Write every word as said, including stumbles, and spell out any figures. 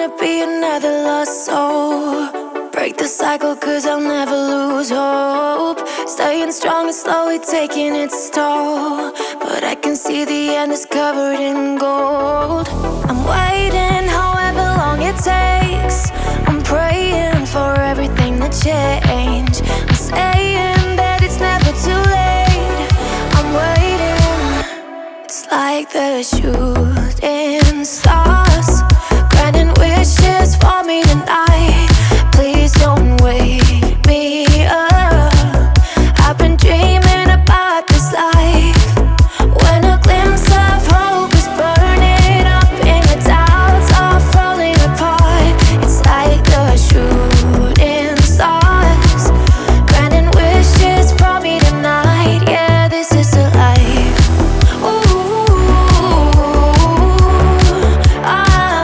wanna be another lost soul. Break the cycle cause I'll never lose hope. Staying strong is slowly taking its toll, but I can see the end is covered in gold. I'm waiting however long it takes. I'm praying for everything to change. I'm saying that it's never too late. I'm waiting. It's like the shooting star.